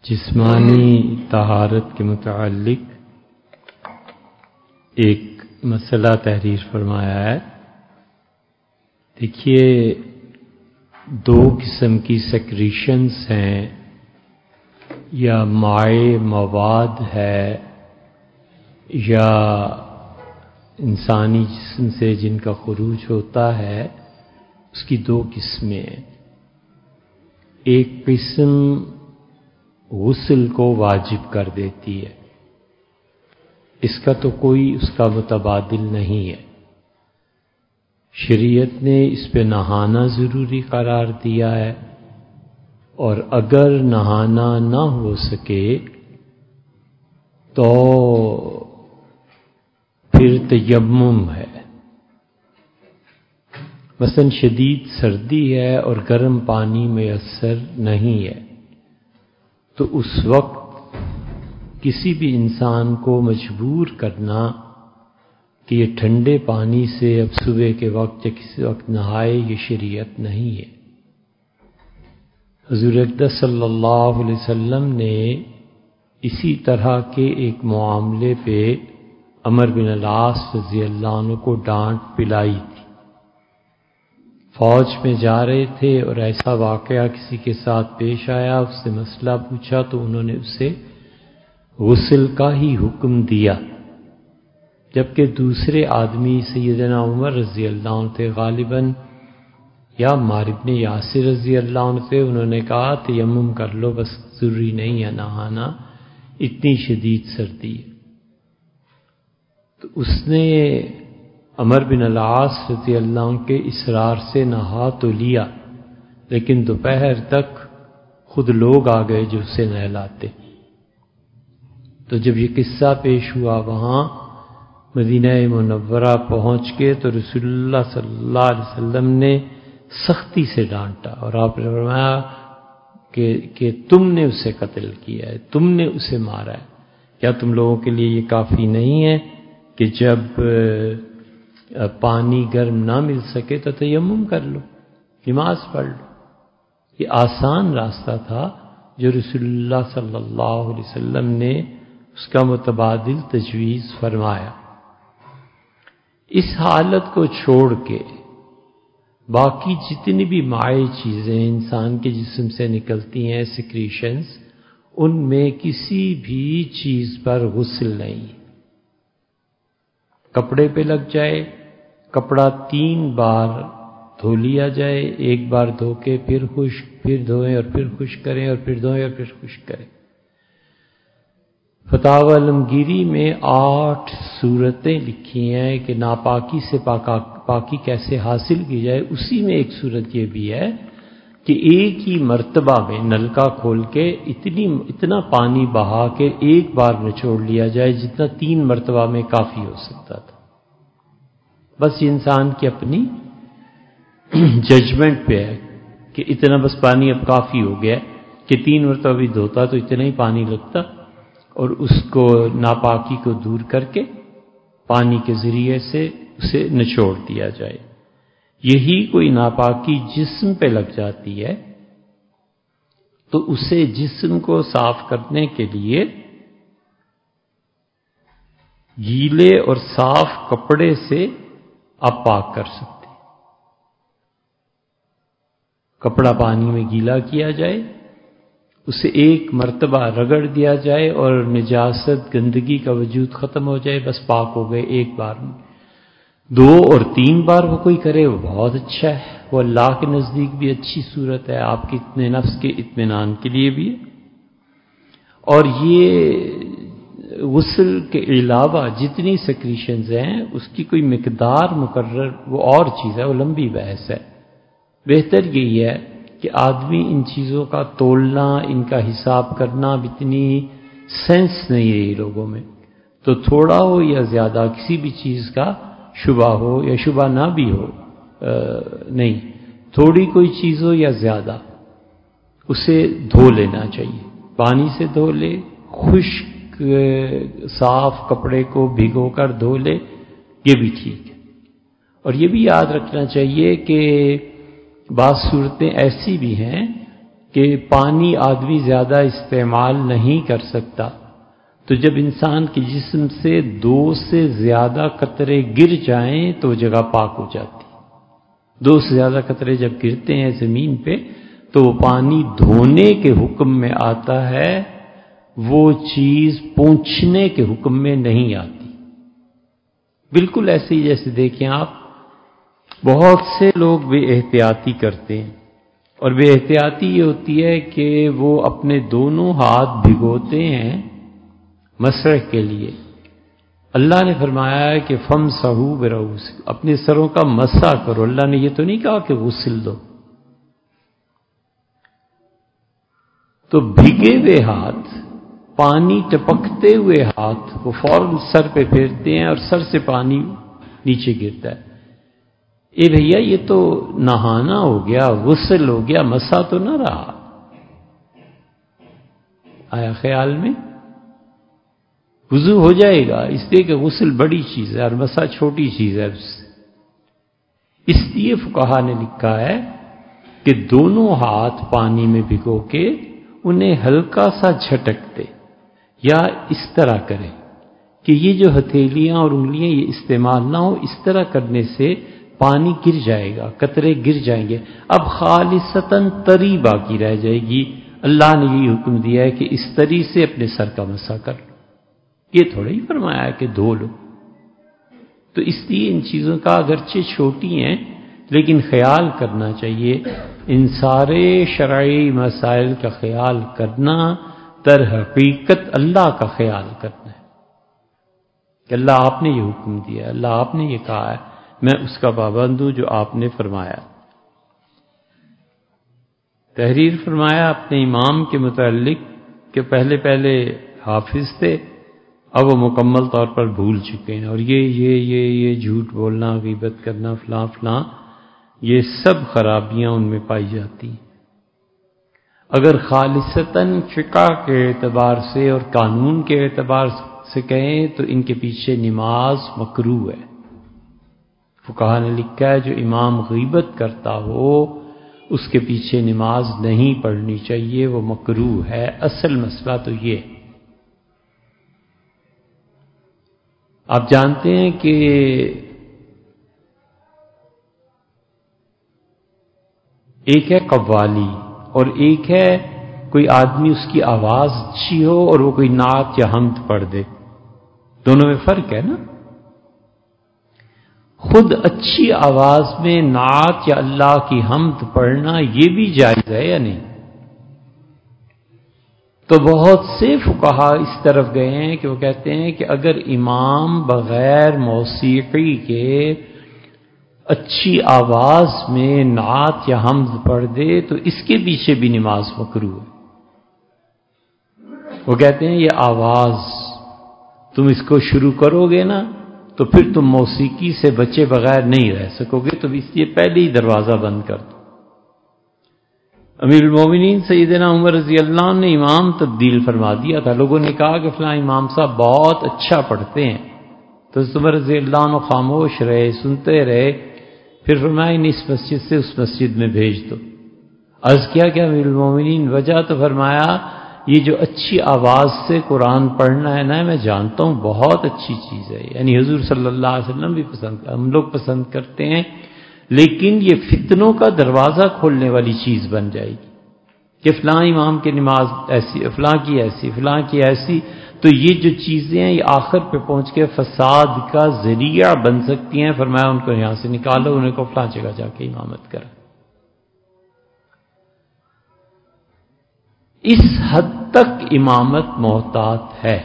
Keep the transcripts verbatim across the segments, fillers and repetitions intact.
جسمانی طہارت کے متعلق ایک مسئلہ تحریر فرمایا ہے۔ دیکھیے، دو قسم کی سیکریشنز ہیں یا مائع مواد ہے یا انسانی جسم سے جن کا خروج ہوتا ہے، اس کی دو قسمیں ہیں۔ ایک قسم غسل کو واجب کر دیتی ہے، اس کا تو کوئی اس کا متبادل نہیں ہے۔ شریعت نے اس پہ نہانا ضروری قرار دیا ہے، اور اگر نہانا نہ ہو سکے تو پھر تیمم ہے۔ مثلا شدید سردی ہے اور گرم پانی میسر نہیں ہے، تو اس وقت کسی بھی انسان کو مجبور کرنا کہ یہ ٹھنڈے پانی سے اب صبح کے وقت یا کسی وقت نہائے، یہ شریعت نہیں ہے۔ حضور اقدس صلی اللہ علیہ وسلم نے اسی طرح کے ایک معاملے پہ عمر بن العاص رضی اللہ عنہ کو ڈانٹ پلائی تھی۔ فوج میں جا رہے تھے اور ایسا واقعہ کسی کے ساتھ پیش آیا، اس سے مسئلہ پوچھا تو انہوں نے اسے غسل کا ہی حکم دیا، جبکہ دوسرے آدمی سیدنا عمر رضی اللہ عنہ تھے غالباً، یا عمار بن یاسر رضی اللہ عنہ تھے، انہوں نے کہا تیمم کر لو، بس ضروری نہیں ہے نہانا، اتنی شدید سردی ہے۔ تو اس نے عمر بن العاص رضی اللہ عنہ کے اصرار سے نہا تو لیا، لیکن دوپہر تک خود لوگ آ گئے جو اسے نہلاتے۔ تو جب یہ قصہ پیش ہوا وہاں مدینہ منورہ پہنچ کے تو رسول اللہ صلی اللہ علیہ وسلم نے سختی سے ڈانٹا، اور آپ نے فرمایا کہ کہ تم نے اسے قتل کیا ہے، تم نے اسے مارا ہے، کیا تم لوگوں کے لیے یہ کافی نہیں ہے کہ جب پانی گرم نہ مل سکے تو تیمم کر لو، نماز پڑھ لو۔ یہ آسان راستہ تھا جو رسول اللہ صلی اللہ علیہ وسلم نے اس کا متبادل تجویز فرمایا۔ اس حالت کو چھوڑ کے باقی جتنی بھی مائع چیزیں انسان کے جسم سے نکلتی ہیں، سیکریشنز، ان میں کسی بھی چیز پر غسل نہیں۔ کپڑے پہ لگ جائے، کپڑا تین بار دھو لیا جائے، ایک بار دھو کے پھر خشک، پھر دھوئیں اور پھر خشک کریں، اور پھر دھوئیں اور پھر خشک کریں۔ فتاوی عالمگیری میں آٹھ صورتیں لکھی ہیں کہ ناپاکی سے پاکا پاکی کیسے حاصل کی جائے۔ اسی میں ایک صورت یہ بھی ہے کہ ایک ہی مرتبہ میں نلکا کھول کے اتنی اتنا پانی بہا کے ایک بار نچوڑ لیا جائے جتنا تین مرتبہ میں کافی ہو سکتا تھا۔ بس یہ انسان کی اپنی ججمنٹ پہ ہے کہ اتنا بس پانی اب کافی ہو گیا کہ تین مرتبہ بھی دھوتا تو اتنا ہی پانی لگتا، اور اس کو ناپاکی کو دور کر کے پانی کے ذریعے سے اسے نچوڑ دیا جائے۔ یہی کوئی ناپاکی جسم پہ لگ جاتی ہے تو اسے جسم کو صاف کرنے کے لیے گیلے اور صاف کپڑے سے آپ پاک کر سکتے ہیں۔ کپڑا پانی میں گیلا کیا جائے، اسے ایک مرتبہ رگڑ دیا جائے اور نجاست گندگی کا وجود ختم ہو جائے، بس پاک ہو گئے ایک بار میں۔ دو اور تین بار وہ کوئی کرے وہ بہت اچھا ہے، وہ اللہ کے نزدیک بھی اچھی صورت ہے، آپ کے اتنے نفس کے اطمینان کے لیے بھی ہے۔ اور یہ غسل کے علاوہ جتنی سیکریشنز ہیں اس کی کوئی مقدار مقرر وہ اور چیز ہے، وہ لمبی بحث ہے۔ بہتر یہی ہے کہ آدمی ان چیزوں کا تولنا، ان کا حساب کرنا، اب اتنی سینس نہیں ہے یہ لوگوں میں، تو تھوڑا ہو یا زیادہ کسی بھی چیز کا شبہ ہو یا شبہ نہ بھی ہو، نہیں، تھوڑی کوئی چیز ہو یا زیادہ، اسے دھو لینا چاہیے، پانی سے دھو لے، خشک صاف کپڑے کو بھگو کر دھو لے، یہ بھی ٹھیک ہے۔ اور یہ بھی یاد رکھنا چاہیے کہ بعض صورتیں ایسی بھی ہیں کہ پانی آدمی زیادہ استعمال نہیں کر سکتا، تو جب انسان کے جسم سے دو سے زیادہ قطرے گر جائیں تو وہ جگہ پاک ہو جاتی۔ دو سے زیادہ قطرے جب گرتے ہیں زمین پہ تو وہ پانی دھونے کے حکم میں آتا ہے، وہ چیز پونچھنے کے حکم میں نہیں آتی۔ بالکل ایسے ہی جیسے دیکھیں آپ، بہت سے لوگ بے احتیاطی کرتے ہیں، اور بے احتیاطی یہ ہوتی ہے کہ وہ اپنے دونوں ہاتھ بھگوتے ہیں مسح کے لیے۔ اللہ نے فرمایا ہے کہ فم سہو برؤس، اپنے سروں کا مسح کرو۔ اللہ نے یہ تو نہیں کہا کہ غسل دو۔ تو بھگے ہوئے ہاتھ، پانی ٹپکتے ہوئے ہاتھ وہ فوراً سر پہ پھیرتے ہیں اور سر سے پانی نیچے گرتا ہے۔ اے بھیا یہ تو نہانا ہو گیا، غسل ہو گیا، مسح تو نہ رہا۔ آیا خیال میں؟ وضو ہو جائے گا، اس لیے کہ غسل بڑی چیز ہے اور مسح چھوٹی چیز ہے۔ اس لیے فقہا نے لکھا ہے کہ دونوں ہاتھ پانی میں بھگو کے انہیں ہلکا سا جھٹک دے، یا اس طرح کرے کہ یہ جو ہتھیلیاں اور انگلیاں یہ استعمال نہ ہو، اس طرح کرنے سے پانی گر جائے گا، قطرے گر جائیں گے۔ اب خالصتاً تری باقی رہ جائے گی۔ اللہ نے یہ حکم دیا ہے کہ اس تری سے اپنے سر کا مسح کر لو، یہ تھوڑا ہی فرمایا ہے کہ دھو لو۔ تو اس لیے ان چیزوں کا اگرچہ چھوٹی ہیں لیکن خیال کرنا چاہیے۔ ان سارے شرعی مسائل کا خیال کرنا در حقیقت اللہ کا خیال کرنا ہے کہ اللہ آپ نے یہ حکم دیا، اللہ آپ نے یہ کہا ہے، میں اس کا پابند ہوں جو آپ نے فرمایا۔ تحریر فرمایا اپنے امام کے متعلق کہ پہلے پہلے حافظ تھے، اب وہ مکمل طور پر بھول چکے ہیں، اور یہ یہ یہ یہ جھوٹ بولنا، غیبت کرنا، فلاں فلاں، یہ سب خرابیاں ان میں پائی جاتی ہیں۔ اگر خالصتاً فقہ کے اعتبار سے اور قانون کے اعتبار سے کہیں تو ان کے پیچھے نماز مکروہ ہے۔ فقہا نے لکھا ہے جو امام غیبت کرتا ہو اس کے پیچھے نماز نہیں پڑھنی چاہیے، وہ مکروہ ہے۔ اصل مسئلہ تو یہ ہے۔ آپ جانتے ہیں کہ ایک ہے قوالی اور ایک ہے کوئی آدمی اس کی آواز اچھی ہو اور وہ کوئی نعت یا حمد پڑھ دے، دونوں میں فرق ہے نا۔ خود اچھی آواز میں نعت یا اللہ کی حمد پڑھنا یہ بھی جائز ہے یا نہیں؟ تو بہت سے فقہا اس طرف گئے ہیں کہ وہ کہتے ہیں کہ اگر امام بغیر موسیقی کے اچھی آواز میں نعت یا حمد پڑھ دے تو اس کے پیچھے بھی نماز مکروہ ہے۔ وہ کہتے ہیں یہ آواز تم اس کو شروع کرو گے نا تو پھر تم موسیقی سے بچے بغیر نہیں رہ سکو گے، تو اس لیے پہلے ہی دروازہ بند کر دو۔ امیر المومنین سیدنا عمر رضی اللہ عنہ نے امام تبدیل فرما دیا تھا۔ لوگوں نے کہا کہ فلاں امام صاحب بہت اچھا پڑھتے ہیں، تو عمر رضی اللہ عنہ خاموش رہے، سنتے رہے، پھر فرمایا اس مسجد سے اس مسجد میں بھیج دو۔ عرض کیا کہ امیر المومنین وجہ، تو فرمایا یہ جو اچھی آواز سے قرآن پڑھنا ہے نا، میں جانتا ہوں بہت اچھی چیز ہے، یعنی حضور صلی اللہ علیہ وسلم بھی پسند، ہم لوگ پسند کرتے ہیں، لیکن یہ فتنوں کا دروازہ کھولنے والی چیز بن جائے گی کہ فلاں امام کی نماز ایسی، فلاں کی ایسی، فلاں کی ایسی، تو یہ جو چیزیں ہیں یہ آخر پہ پہنچ کے فساد کا ذریعہ بن سکتی ہیں۔ فرمایا ان کو یہاں سے نکالو، انہیں کو فلاں جگہ جا کے امامت کرا۔ اس حد تک امامت محتاط ہے۔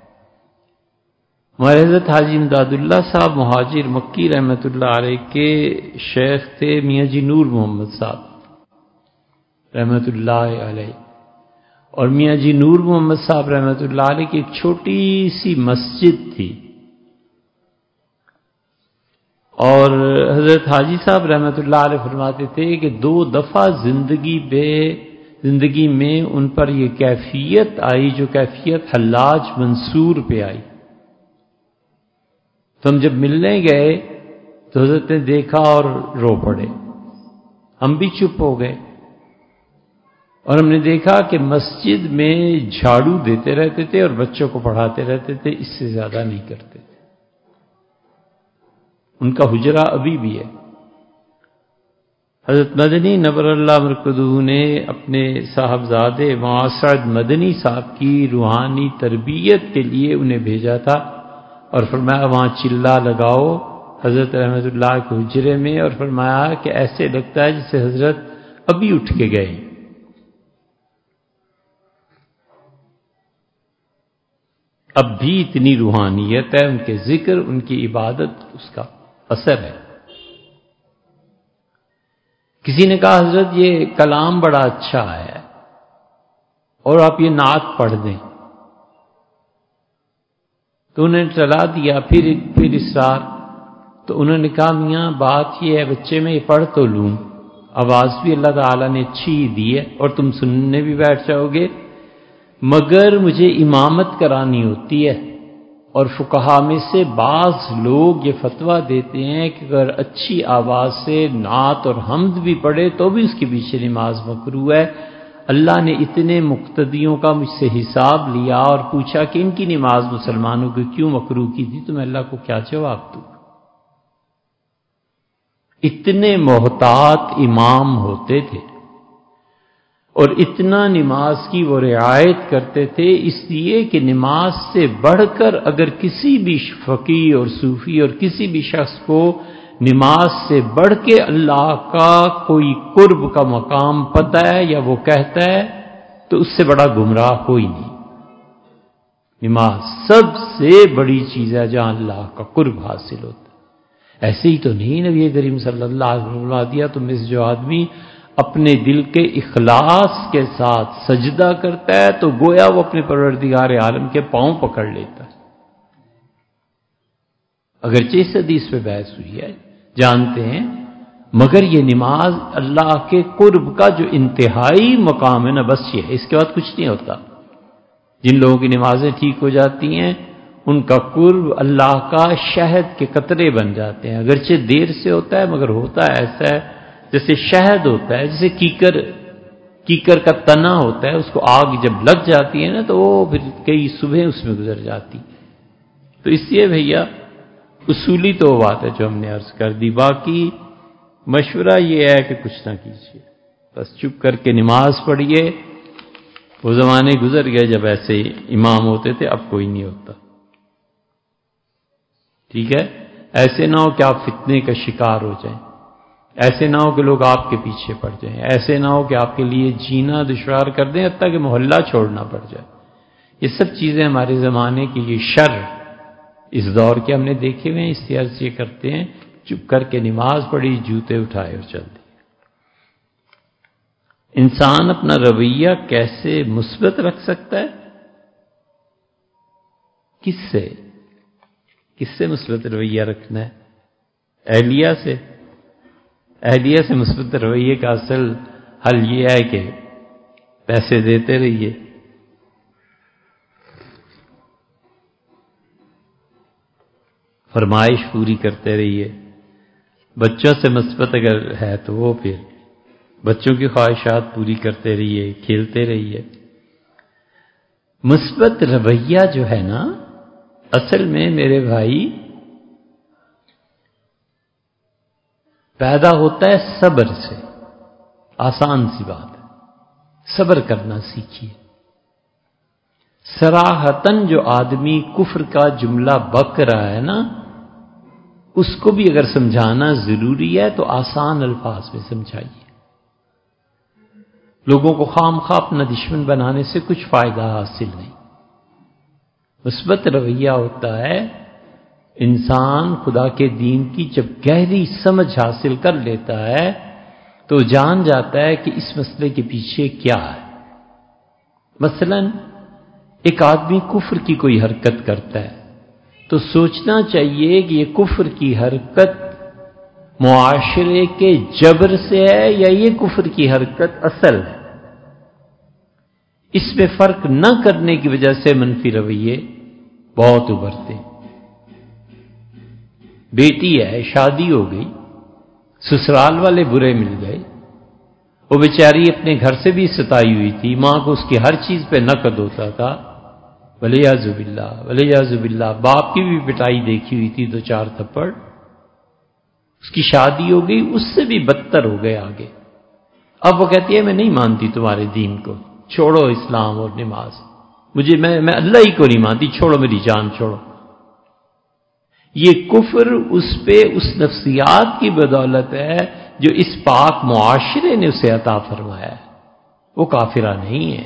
ہمارے حضرت حاجی امداد اللہ صاحب مہاجر مکی رحمۃ اللہ علیہ کے شیخ تھے میاں جی نور محمد صاحب رحمۃ اللہ علیہ، اور میاں جی نور محمد صاحب رحمۃ اللہ علیہ کی ایک چھوٹی سی مسجد تھی، اور حضرت حاجی صاحب رحمۃ اللہ علیہ فرماتے تھے کہ دو دفعہ زندگی بے زندگی میں ان پر یہ کیفیت آئی جو کیفیت حلاج منصور پہ آئی۔ تو ہم جب ملنے گئے تو حضرت نے دیکھا اور رو پڑے، ہم بھی چپ ہو گئے، اور ہم نے دیکھا کہ مسجد میں جھاڑو دیتے رہتے تھے اور بچوں کو پڑھاتے رہتے تھے، اس سے زیادہ نہیں کرتے تھے۔ ان کا حجرہ ابھی بھی ہے۔ حضرت مدنی نور اللہ مرکزہ نے اپنے صاحبزادے معاصد مدنی صاحب کی روحانی تربیت کے لیے انہیں بھیجا تھا اور فرمایا وہاں چلا لگاؤ حضرت رحمت اللہ کے حجرے میں، اور فرمایا کہ ایسے لگتا ہے جسے حضرت ابھی اٹھ کے گئے۔ اب بھی اتنی روحانیت ہے، ان کے ذکر، ان کی عبادت، اس کا اثر ہے۔ کسی نے کہا حضرت یہ کلام بڑا اچھا ہے اور آپ یہ نعت پڑھ دیں، تو انہوں نے چلا دیا، پھر پھر اصرار، تو انہوں نے کہا میاں بات یہ ہے بچے میں یہ پڑھ تو لوں، آواز بھی اللہ تعالیٰ نے اچھی دی ہے اور تم سننے بھی بیٹھ جاؤ گے، مگر مجھے امامت کرانی ہوتی ہے، اور فقہا میں سے بعض لوگ یہ فتویٰ دیتے ہیں کہ اگر اچھی آواز سے نعت اور حمد بھی پڑھے تو بھی اس کے پیچھے نماز مکروہ ہے۔ اللہ نے اتنے مقتدیوں کا مجھ سے حساب لیا اور پوچھا کہ ان کی نماز مسلمانوں کو کیوں مکروہ کی تھی، تو میں اللہ کو کیا جواب دوں؟ اتنے محتاط امام ہوتے تھے اور اتنا نماز کی وہ رعایت کرتے تھے، اس لیے کہ نماز سے بڑھ کر اگر کسی بھی فقیہ اور صوفی اور کسی بھی شخص کو نماز سے بڑھ کے اللہ کا کوئی قرب کا مقام پتہ ہے یا وہ کہتا ہے تو اس سے بڑا گمراہ کوئی نہیں۔ نماز سب سے بڑی چیز ہے جہاں اللہ کا قرب حاصل ہوتا ہے۔ ایسے ہی تو نہیں نبی کریم صلی اللہ علیہ وسلم نے دیا، تم اس جو آدمی اپنے دل کے اخلاص کے ساتھ سجدہ کرتا ہے تو گویا وہ اپنے پروردگار عالم کے پاؤں پکڑ لیتا ہے۔ اگرچہ اس حدیث پہ بحث ہوئی ہے جانتے ہیں، مگر یہ نماز اللہ کے قرب کا جو انتہائی مقام ہے نا، بس یہ ہے، اس کے بعد کچھ نہیں ہوتا۔ جن لوگوں کی نمازیں ٹھیک ہو جاتی ہیں ان کا قرب اللہ کا شہد کے قطرے بن جاتے ہیں، اگرچہ دیر سے ہوتا ہے مگر ہوتا ہے ایسا ہے جیسے شہد ہوتا ہے، جیسے کیکر کیکر کا تنا ہوتا ہے، اس کو آگ جب لگ جاتی ہے نا تو وہ پھر کئی صبح اس میں گزر جاتی۔ تو اس لیے بھیا اصولی تو بات ہے جو ہم نے عرض کر دی، باقی مشورہ یہ ہے کہ کچھ نہ کیجیے، بس چپ کر کے نماز پڑھیے۔ وہ زمانے گزر گئے جب ایسے امام ہوتے تھے، اب کوئی نہیں ہوتا، ٹھیک ہے؟ ایسے نہ ہو کہ آپ فتنے کا شکار ہو جائیں، ایسے نہ ہو کہ لوگ آپ کے پیچھے پڑ جائیں، ایسے نہ ہو کہ آپ کے لیے جینا دشوار کر دیں، حتیٰ کہ محلہ چھوڑنا پڑ جائے۔ یہ سب چیزیں ہمارے زمانے کے لیے شر اس دور کے ہم نے دیکھے ہوئے ہیں، اس لیے عرض یہ کرتے ہیں چپ کر کے نماز پڑھی، جوتے اٹھائے اور چل دی۔ انسان اپنا رویہ کیسے مثبت رکھ سکتا ہے؟ کس سے کس سے مثبت رویہ رکھنا ہے؟ اہلیہ سے۔ اہلیہ سے مثبت رویے کا اصل حل یہ ہے کہ پیسے دیتے رہیے، فرمائش پوری کرتے رہیے۔ بچوں سے مثبت اگر ہے تو وہ پھر بچوں کی خواہشات پوری کرتے رہیے، کھیلتے رہیے۔ مثبت رویہ جو ہے نا، اصل میں میرے بھائی پیدا ہوتا ہے صبر سے۔ آسان سی بات ہے، صبر کرنا سیکھیے۔ صراحتاً جو آدمی کفر کا جملہ بک رہا ہے نا، اس کو بھی اگر سمجھانا ضروری ہے تو آسان الفاظ میں سمجھائیے۔ لوگوں کو خام خواہ اپنا دشمن بنانے سے کچھ فائدہ حاصل نہیں۔ مثبت رویہ ہوتا ہے انسان خدا کے دین کی جب گہری سمجھ حاصل کر لیتا ہے تو جان جاتا ہے کہ اس مسئلے کے پیچھے کیا ہے۔ مثلا ایک آدمی کفر کی کوئی حرکت کرتا ہے تو سوچنا چاہیے کہ یہ کفر کی حرکت معاشرے کے جبر سے ہے یا یہ کفر کی حرکت اصل ہے۔ اس میں فرق نہ کرنے کی وجہ سے منفی رویے بہت ابھرتے ہیں۔ بیٹی ہے، شادی ہو گئی، سسرال والے برے مل گئے وہ بیچاری اپنے گھر سے بھی ستائی ہوئی تھی، ماں کو اس کی ہر چیز پہ نقد ہوتا تھا، ولیعذ باللہ ولیعذ باللہ، باپ کی بھی پٹائی دیکھی ہوئی تھی، دو چار تھپڑ، اس کی شادی ہو گئی، اس سے بھی بدتر ہو گئے آگے۔ اب وہ کہتی ہے میں نہیں مانتی تمہارے دین کو، چھوڑو اسلام اور نماز، مجھے میں میں اللہ ہی کو نہیں مانتی، چھوڑو میری جان چھوڑو۔ یہ کفر اس پہ اس نفسیات کی بدولت ہے جو اس پاک معاشرے نے اسے عطا فرمایا ہے، وہ کافرہ نہیں ہے۔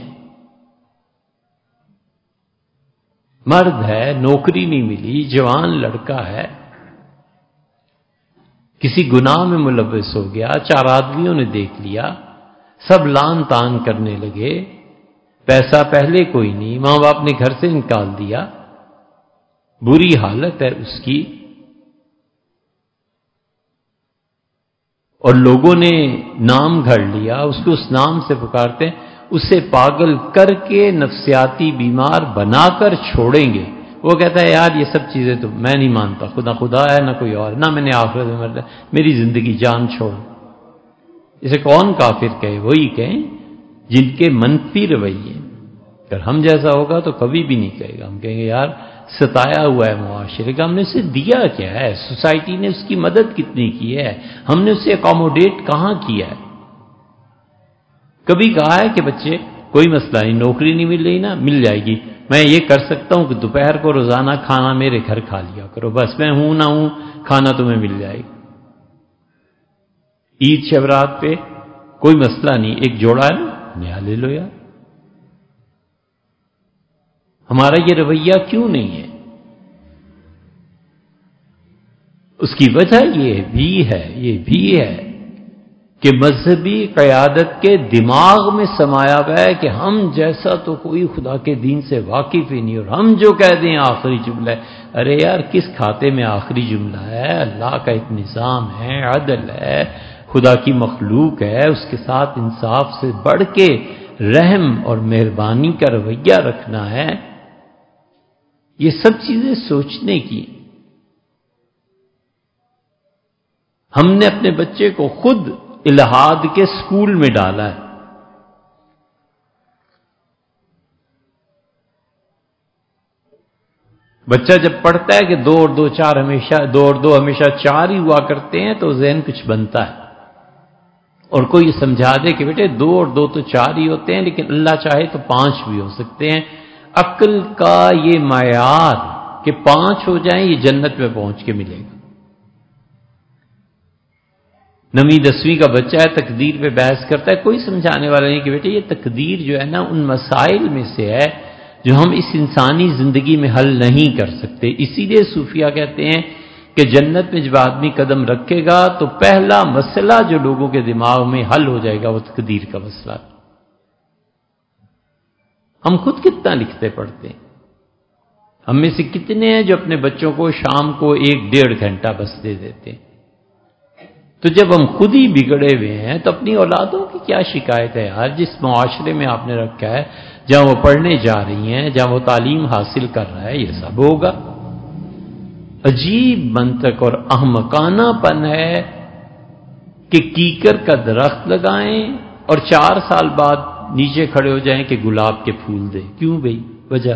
مرد ہے، نوکری نہیں ملی، جوان لڑکا ہے، کسی گناہ میں ملوث ہو گیا، چار آدمیوں نے دیکھ لیا، سب لان تان کرنے لگے، پیسہ پہلے کوئی نہیں، ماں باپ نے گھر سے نکال دیا، بری حالت ہے اس کی، اور لوگوں نے نام گھڑ لیا، اس کو اس نام سے پکارتے ہیں، اسے پاگل کر کے نفسیاتی بیمار بنا کر چھوڑیں گے۔ وہ کہتا ہے یار یہ سب چیزیں تو میں نہیں مانتا، خدا خدا ہے نہ کوئی اور، نہ میں نے آخرت میں مرنا، میری زندگی جان چھوڑ۔ اسے کون کافر کہے؟ وہی کہیں جن کے منفی رویے، اگر ہم جیسا ہوگا تو کبھی بھی نہیں کہے گا، ہم کہیں گے یار ستایا ہوا ہے معاشرے کا، ہم نے اسے دیا کیا ہے، سوسائٹی نے اس کی مدد کتنی کی ہے، ہم نے اسے اکوموڈیٹ کہاں کیا ہے۔ کبھی کہا ہے کہ بچے کوئی مسئلہ نہیں، نوکری نہیں مل رہی نا، مل جائے گی، میں یہ کر سکتا ہوں کہ دوپہر کو روزانہ کھانا میرے گھر کھا لیا کرو، بس میں ہوں نہ ہوں کھانا تمہیں مل جائے گا۔ عید شبرات پہ کوئی مسئلہ نہیں، ایک جوڑا ہے نا نیا لے لو یار۔ ہمارا یہ رویہ کیوں نہیں ہے؟ اس کی وجہ یہ بھی ہے یہ بھی ہے کہ مذہبی قیادت کے دماغ میں سمایا ہوا ہے کہ ہم جیسا تو کوئی خدا کے دین سے واقف ہی نہیں، اور ہم جو کہہ دیں آخری جملہ ہے۔ ارے یار کس کھاتے میں آخری جملہ ہے؟ اللہ کا ایک نظام ہے، عدل ہے، خدا کی مخلوق ہے، اس کے ساتھ انصاف سے بڑھ کے رحم اور مہربانی کا رویہ رکھنا ہے۔ یہ سب چیزیں سوچنے کی۔ ہم نے اپنے بچے کو خود الہاد کے سکول میں ڈالا ہے، بچہ جب پڑھتا ہے کہ دو اور دو چار ہمیشہ دو اور دو ہمیشہ چار ہی ہوا کرتے ہیں تو ذہن کچھ بنتا ہے، اور کوئی یہ سمجھا دے کہ بیٹے دو اور دو تو چار ہی ہوتے ہیں لیکن اللہ چاہے تو پانچ بھی ہو سکتے ہیں۔ عقل کا یہ معیار کہ پانچ ہو جائیں یہ جنت میں پہنچ کے ملے گا۔ نویں دسویں کا بچہ ہے، تقدیر پہ بحث کرتا ہے، کوئی سمجھانے والا نہیں کہ بیٹے یہ تقدیر جو ہے نا ان مسائل میں سے ہے جو ہم اس انسانی زندگی میں حل نہیں کر سکتے۔ اسی لیے صوفیہ کہتے ہیں کہ جنت میں جب آدمی قدم رکھے گا تو پہلا مسئلہ جو لوگوں کے دماغ میں حل ہو جائے گا وہ تقدیر کا مسئلہ۔ ہم خود کتنا لکھتے پڑھتے ہیں؟ ہم میں سے کتنے ہیں جو اپنے بچوں کو شام کو ایک ڈیڑھ گھنٹہ بس دے دیتے ہیں؟ تو جب ہم خود ہی بگڑے ہوئے ہیں تو اپنی اولادوں کی کیا شکایت ہے یار؟ جس معاشرے میں آپ نے رکھا ہے، جہاں وہ پڑھنے جا رہی ہیں، جہاں وہ تعلیم حاصل کر رہا ہے، یہ سب ہوگا۔ عجیب منطق اور احمقانہ پن ہے کہ کیکر کا درخت لگائیں اور چار سال بعد نیچے کھڑے ہو جائیں کہ گلاب کے پھول دے۔ کیوں بھئی؟ وجہ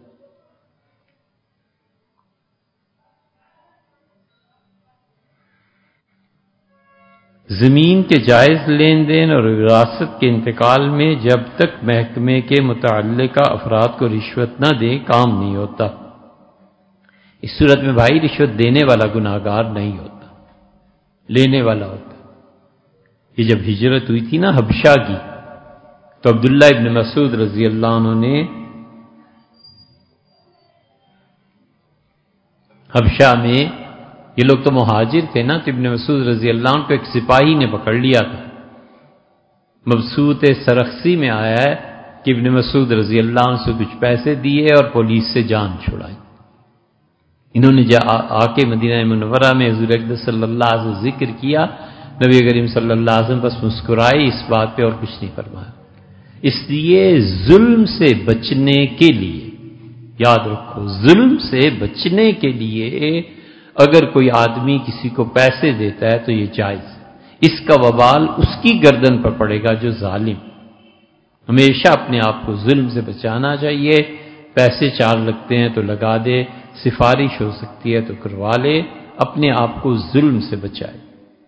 زمین کے جائز لین دین اور وراثت کے انتقال میں جب تک محکمے کے متعلقہ افراد کو رشوت نہ دیں کام نہیں ہوتا۔ اس صورت میں بھائی رشوت دینے والا گناہگار نہیں ہوتا، لینے والا ہوتا۔ یہ جب ہجرت ہوئی تھی نا حبشہ کی، تو عبداللہ ابن مسعود رضی اللہ عنہ نے حبشہ میں، یہ لوگ تو مہاجر تھے نا، تو ابن مسعود رضی اللہ عنہ کو ایک سپاہی نے پکڑ لیا تھا۔ مبسوط سرخسی میں آیا ہے کہ ابن مسعود رضی اللہ عنہ سے کچھ پیسے دیے اور پولیس سے جان چھڑائی۔ انہوں نے جا آ کے مدینہ منورہ میں حضور اقدس صلی اللہ علیہ وسلم ذکر کیا، نبی کریم صلی اللہ علیہ وسلم بس مسکرائے اس بات پہ اور کچھ نہیں فرمایا۔ اس لیے ظلم سے بچنے کے لیے، یاد رکھو، ظلم سے بچنے کے لیے اگر کوئی آدمی کسی کو پیسے دیتا ہے تو یہ جائز۔ اس کا وبال اس کی گردن پر پڑے گا جو ظالم. ہمیشہ اپنے آپ کو ظلم سے بچانا چاہیے. پیسے چار لگتے ہیں تو لگا دے، سفارش ہو سکتی ہے تو کروا لے، اپنے آپ کو ظلم سے بچائے.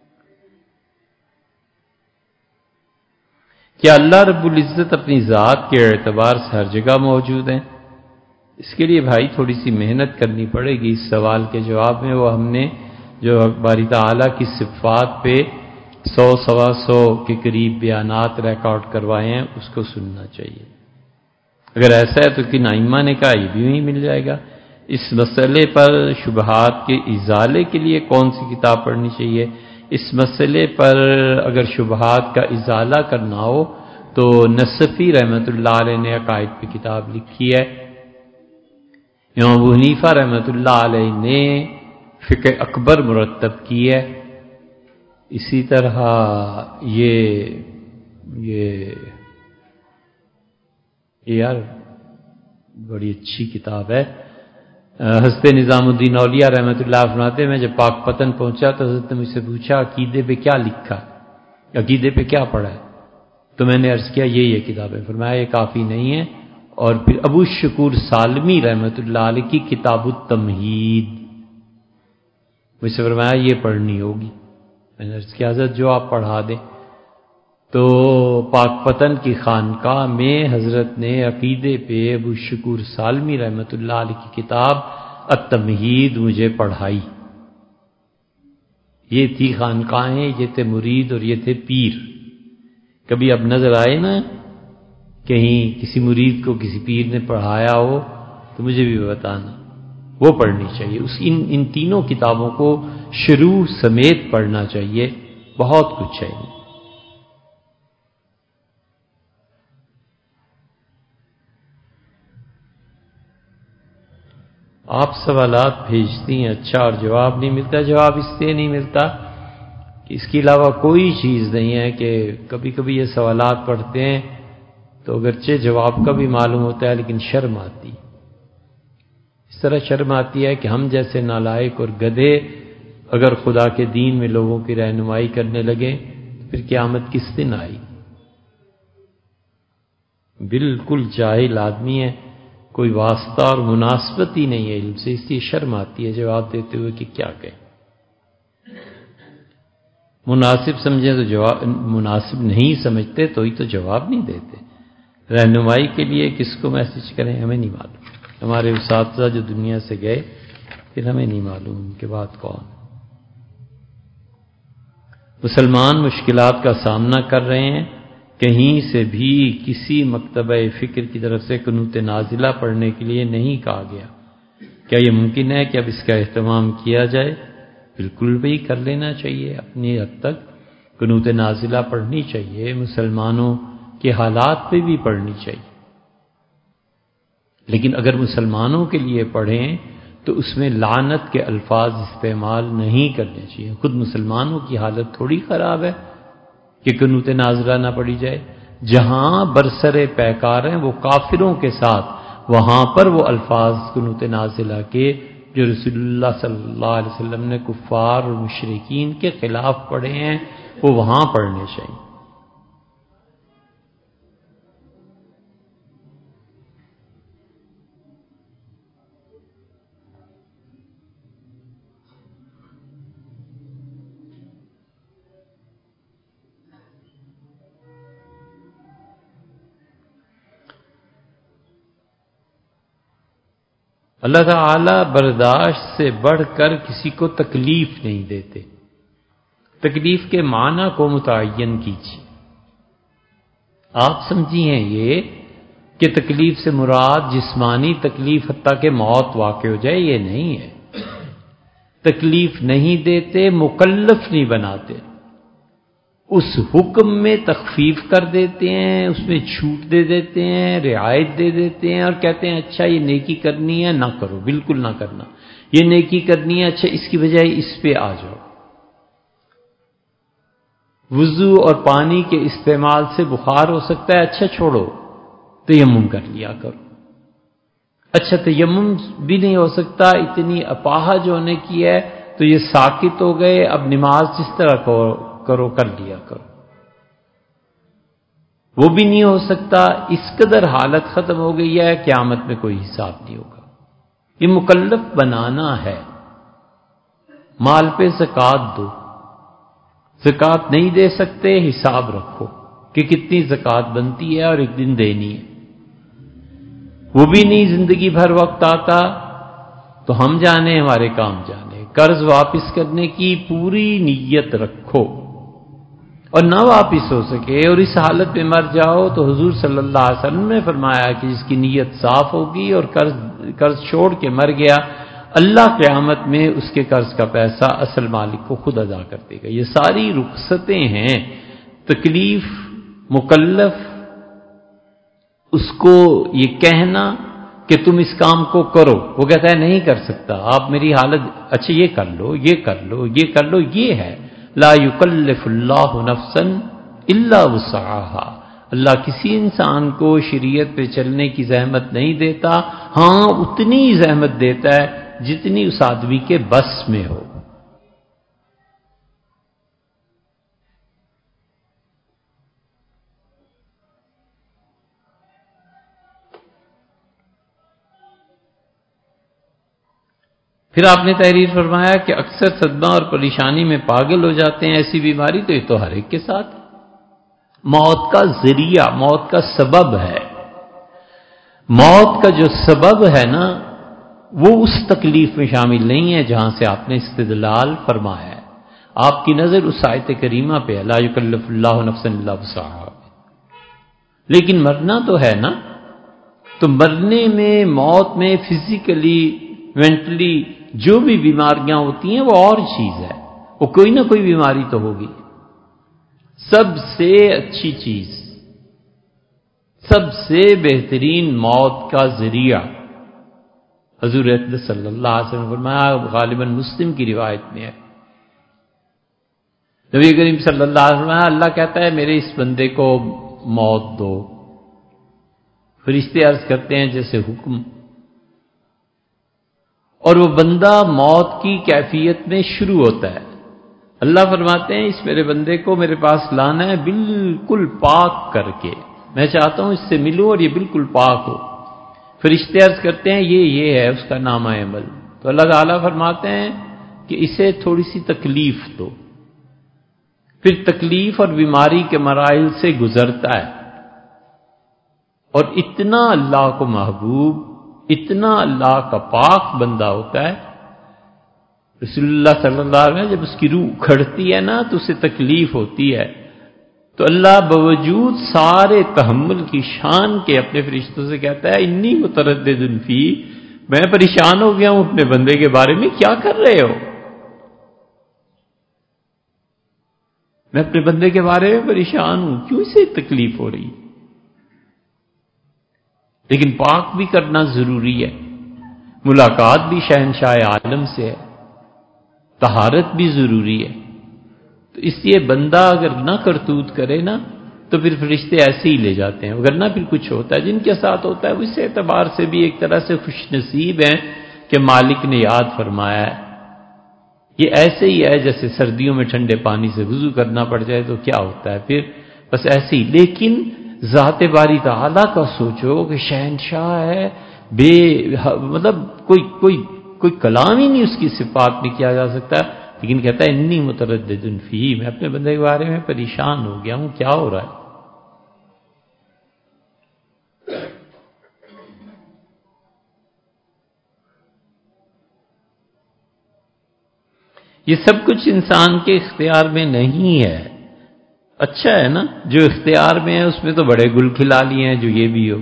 کیا اللہ رب العزت اپنی ذات کے اعتبار سے ہر جگہ موجود ہیں؟ اس کے لیے بھائی تھوڑی سی محنت کرنی پڑے گی. اس سوال کے جواب میں وہ ہم نے جو باری تعالیٰ کی صفات پہ سو سوا سو کے قریب بیانات ریکارڈ کروائے ہیں، اس کو سننا چاہیے. اگر ایسا ہے تو کن ائمہ نے کہا، یہ بھی وہیں مل جائے گا. اس مسئلے پر شبہات کے ازالے کے لیے کون سی کتاب پڑھنی چاہیے؟ اس مسئلے پر اگر شبہات کا ازالہ کرنا ہو تو نصفی رحمۃ اللہ علیہ نے عقائد پہ کتاب لکھی ہے. امام ابو حنیفہ رحمۃ اللہ علیہ نے فقہ اکبر مرتب کی ہے. اسی طرح یہ یہ یار بڑی اچھی کتاب ہے. حضرت نظام الدین اولیاء رحمۃ اللہ فرماتے ہیں، میں جب پاک پتن پہنچا تو حضرت نے مجھ سے پوچھا عقیدے پہ کیا لکھا، عقیدے پہ کیا پڑھا ہے؟ تو میں نے عرض کیا یہ یہ کتاب ہے. فرمایا یہ کافی نہیں ہے. اور پھر ابو شکور سالمی رحمۃ اللہ علیہ کی کتاب التمہید، مجھ سے فرمایا یہ پڑھنی ہوگی. میں نے عرض کیا حضرت جو آپ پڑھا دیں. تو پاک پتن کی خانقاہ میں حضرت نے عقیدے پہ ابو شکور سالمی رحمۃ اللہ علیہ کی کتاب التمہید مجھے پڑھائی. یہ تھی خانقاہیں، یہ تھے مرید اور یہ تھے پیر. کبھی اب نظر آئے نا کہیں کسی مرید کو کسی پیر نے پڑھایا ہو تو مجھے بھی بتانا، وہ پڑھنی چاہیے. اس ان ان تینوں کتابوں کو شروع سمیت پڑھنا چاہیے. بہت کچھ ہے. آپ سوالات بھیجتی ہیں اچھا اور جواب نہیں ملتا. جواب اس سے نہیں ملتا کہ اس کے علاوہ کوئی چیز نہیں ہے کہ کبھی کبھی یہ سوالات پڑھتے ہیں تو اگرچہ جواب کا بھی معلوم ہوتا ہے لیکن شرم آتی. اس طرح شرم آتی ہے کہ ہم جیسے نالائق اور گدھے اگر خدا کے دین میں لوگوں کی رہنمائی کرنے لگے تو پھر قیامت کس دن آئی؟ بالکل جاہل آدمی ہے، کوئی واسطہ اور مناسبت ہی نہیں ہے علم سے، اس لیے شرم آتی ہے جواب دیتے ہوئے کہ کیا کہیں. مناسب سمجھیں تو جواب، مناسب نہیں سمجھتے تو ہی تو جواب نہیں دیتے. رہنمائی کے لیے کس کو میسج کریں ہمیں نہیں معلوم. ہمارے اساتذہ جو دنیا سے گئے پھر ہمیں نہیں معلوم ان کے بعد کون. مسلمان مشکلات کا سامنا کر رہے ہیں، کہیں سے بھی کسی مکتبہ فکر کی طرف سے قنوت نازلہ پڑھنے کے لیے نہیں کہا گیا. کیا یہ ممکن ہے کہ اب اس کا اہتمام کیا جائے؟ بالکل بھی کر لینا چاہیے. اپنی حد تک قنوت نازلہ پڑھنی چاہیے، مسلمانوں کے حالات پہ بھی پڑھنی چاہیے. لیکن اگر مسلمانوں کے لیے پڑھیں تو اس میں لعنت کے الفاظ استعمال نہیں کرنے چاہیے. خود مسلمانوں کی حالت تھوڑی خراب ہے کہ قنوت نازلہ نہ پڑھی جائے. جہاں برسر پیکار ہیں وہ کافروں کے ساتھ، وہاں پر وہ الفاظ قنوت نازلہ کے جو رسول اللہ صلی اللہ علیہ وسلم نے کفار اور مشرکین کے خلاف پڑھے ہیں وہ وہاں پڑھنے چاہیے. اللہ تعالی برداشت سے بڑھ کر کسی کو تکلیف نہیں دیتے. تکلیف کے معنی کو متعین کیجیے. آپ سمجھیے یہ کہ تکلیف سے مراد جسمانی تکلیف حتیٰ کہ موت واقع ہو جائے یہ نہیں ہے. تکلیف نہیں دیتے، مکلف نہیں بناتے. اس حکم میں تخفیف کر دیتے ہیں، اس میں چھوٹ دے دیتے ہیں، رعایت دے دیتے ہیں اور کہتے ہیں اچھا یہ نیکی کرنی ہے نہ کرو، بالکل نہ کرنا. یہ نیکی کرنی ہے، اچھا اس کی بجائے اس پہ آ جاؤ. وضو اور پانی کے استعمال سے بخار ہو سکتا ہے، اچھا چھوڑو تیمم کر لیا کرو. اچھا تیمم بھی نہیں ہو سکتا، اتنی اپاہج ہونے کی ہے تو یہ ساکت ہو گئے، اب نماز جس طرح کرو کر لیا کرو. وہ بھی نہیں ہو سکتا. اس قدر حالت ختم ہو گئی ہے قیامت میں کوئی حساب نہیں ہوگا. یہ مکلف بنانا ہے. مال پہ زکوٰۃ دو، زکوٰۃ نہیں دے سکتے حساب رکھو کہ کتنی زکوٰۃ بنتی ہے اور ایک دن دینی ہے. وہ بھی نہیں زندگی بھر وقت آتا تو ہم جانے ہمارے کام جانے. قرض واپس کرنے کی پوری نیت رکھو اور نہ واپس ہو سکے اور اس حالت میں مر جاؤ تو حضور صلی اللہ علیہ وسلم نے فرمایا کہ جس کی نیت صاف ہوگی اور قرض قرض چھوڑ کے مر گیا، اللہ قیامت میں اس کے قرض کا پیسہ اصل مالک کو خود ادا کر دے گا. یہ ساری رخصتیں ہیں. تکلیف مکلف اس کو یہ کہنا کہ تم اس کام کو کرو، وہ کہتا ہے نہیں کر سکتا. آپ میری حالت، اچھا یہ کر لو یہ کر لو یہ کر لو. یہ ہے لا یکلف اللہ نفسا الا وسعها. اللہ کسی انسان کو شریعت پہ چلنے کی زحمت نہیں دیتا، ہاں اتنی زحمت دیتا ہے جتنی اس آدمی کے بس میں ہو. پھر آپ نے تحریر فرمایا کہ اکثر صدمہ اور پریشانی میں پاگل ہو جاتے ہیں. ایسی بیماری تو یہ تو ہر ایک کے ساتھ. موت کا ذریعہ، موت کا سبب ہے. موت کا جو سبب ہے نا وہ اس تکلیف میں شامل نہیں ہے جہاں سے آپ نے استدلال فرمایا ہے. آپ کی نظر اس آیت کریمہ پہ لا یکلف اللہ نفسا الا وسعها. لیکن مرنا تو ہے نا، تو مرنے میں، موت میں فزیکلی مینٹلی جو بھی بیماریاں ہوتی ہیں وہ اور چیز ہے. وہ کوئی نہ کوئی بیماری تو ہوگی. سب سے اچھی چیز، سب سے بہترین موت کا ذریعہ حضور اقدس صلی اللہ علیہ وسلم نے فرمایا، غالباً مسلم کی روایت میں ہے، نبی کریم صلی اللہ علیہ وسلم، اللہ کہتا ہے میرے اس بندے کو موت دو. فرشتے عرض کرتے ہیں جیسے حکم، اور وہ بندہ موت کی کیفیت میں شروع ہوتا ہے. اللہ فرماتے ہیں اس میرے بندے کو میرے پاس لانا ہے بالکل پاک کر کے، میں چاہتا ہوں اس سے ملوں اور یہ بالکل پاک ہو. فرشتے عرض کرتے ہیں یہ یہ ہے اس کا نامہ عمل. تو اللہ تعالیٰ فرماتے ہیں کہ اسے تھوڑی سی تکلیف دو. پھر تکلیف اور بیماری کے مراحل سے گزرتا ہے اور اتنا اللہ کو محبوب، اتنا اللہ کا پاک بندہ ہوتا ہے. رسول اللہ صلی اللہ علیہ وسلم جب اس کی روح اکھڑتی ہے نا تو اسے تکلیف ہوتی ہے، تو اللہ باوجود سارے تحمل کی شان کے اپنے فرشتوں سے کہتا ہے انی متردد فی، میں پریشان ہو گیا ہوں اپنے بندے کے بارے میں، کیا کر رہے ہو؟ میں اپنے بندے کے بارے میں پریشان ہوں، کیوں اسے تکلیف ہو رہی؟ لیکن پاک بھی کرنا ضروری ہے. ملاقات بھی شہنشاہ عالم سے ہے، طہارت بھی ضروری ہے. تو اس لیے بندہ اگر نہ کرتوت کرے نا تو پھر فرشتے ایسے ہی لے جاتے ہیں. اگر نہ پھر کچھ ہوتا ہے، جن کے ساتھ ہوتا ہے وہ اس اعتبار سے بھی ایک طرح سے خوش نصیب ہیں کہ مالک نے یاد فرمایا ہے. یہ ایسے ہی ہے جیسے سردیوں میں ٹھنڈے پانی سے وضو کرنا پڑ جائے تو کیا ہوتا ہے پھر، بس ایسے ہی. لیکن ذات باری تعالیٰ کا سوچو کہ شہنشاہ ہے، بے مطلب کوئی کوئی کوئی کلام ہی نہیں اس کی صفات میں کیا جا سکتا، لیکن کہتا ہے انی متردد فی، میں اپنے بندے کے بارے میں پریشان ہو گیا ہوں، کیا ہو رہا ہے؟ یہ سب کچھ انسان کے اختیار میں نہیں ہے. اچھا ہے نا جو اختیار میں ہے، اس میں تو بڑے گل کھلا لیے ہیں جو یہ بھی ہو.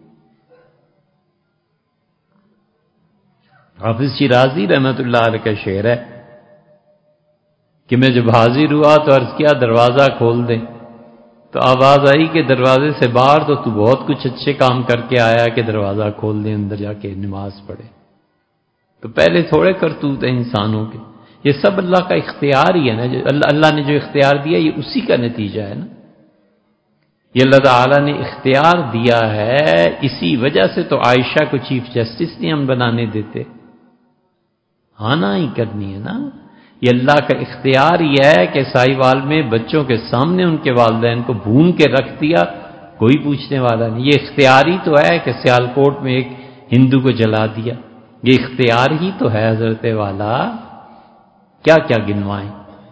حافظ شیرازی رحمت اللہ علیہ کا شعر ہے کہ میں جب حاضر ہوا تو عرض کیا دروازہ کھول دے، تو آواز آئی کہ دروازے سے باہر تو تو بہت کچھ اچھے کام کر کے آیا کہ دروازہ کھول دے اندر جا کے نماز پڑھے. تو پہلے تھوڑے کرتوت ہیں انسانوں کے، یہ سب اللہ کا اختیار ہی ہے نا. اللہ اللہ نے جو اختیار دیا یہ اسی کا نتیجہ ہے نا. یہ اللہ تعالیٰ نے اختیار دیا ہے، اسی وجہ سے تو عائشہ کو چیف جسٹس نہیں ہم بنانے دیتے. ہاں نا ہی کرنی ہے نا. یہ اللہ کا اختیار یہ ہے کہ سائی وال میں بچوں کے سامنے ان کے والدین کو بھون کے رکھ دیا، کوئی پوچھنے والا نہیں۔ یہ اختیاری تو ہے کہ سیالکوٹ میں ایک ہندو کو جلا دیا، یہ اختیار ہی تو ہے حضرت والا۔ کیا کیا گنوائیں،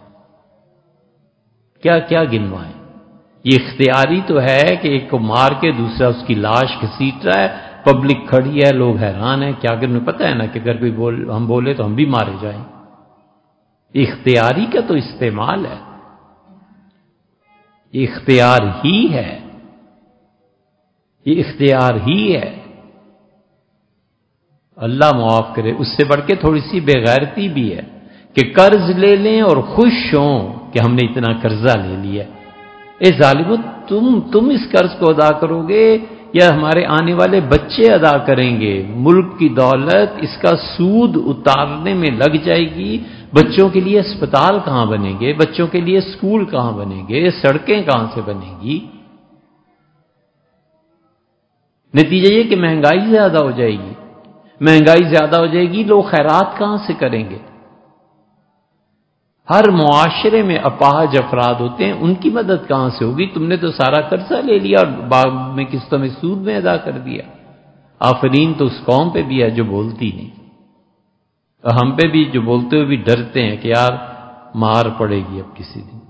کیا کیا گنوائیں۔ یہ اختیاری تو ہے کہ ایک کو مار کے دوسرا اس کی لاش گھسیٹ رہا ہے، پبلک کھڑی ہے، لوگ حیران ہیں، کیا کرنے پتہ ہے نا کہ اگر کوئی بول ہم بولے تو ہم بھی مارے جائیں۔ اختیاری کا تو استعمال ہے، یہ اختیار ہی ہے، یہ اختیار ہی ہے۔ اللہ معاف کرے، اس سے بڑھ کے تھوڑی سی بے غیرتی بھی ہے کہ قرض لے لیں اور خوش ہوں کہ ہم نے اتنا قرضہ لے لیا۔ اے ظالمو، تم تم اس قرض کو ادا کرو گے یا ہمارے آنے والے بچے ادا کریں گے؟ ملک کی دولت اس کا سود اتارنے میں لگ جائے گی، بچوں کے لیے اسپتال کہاں بنیں گے، بچوں کے لیے اسکول کہاں بنیں گے، سڑکیں کہاں سے بنیں گی؟ نتیجہ یہ کہ مہنگائی زیادہ ہو جائے گی، مہنگائی زیادہ ہو جائے گی، لوگ خیرات کہاں سے کریں گے؟ ہر معاشرے میں اپاہج افراد ہوتے ہیں، ان کی مدد کہاں سے ہوگی؟ تم نے تو سارا قرضہ لے لیا اور بعد میں قسطوں میں سود میں ادا کر دیا۔ آفرین تو اس قوم پہ بھی ہے جو بولتی نہیں، اور ہم پہ بھی جو بولتے ہوئے بھی ڈرتے ہیں کہ یار مار پڑے گی اب کسی دن۔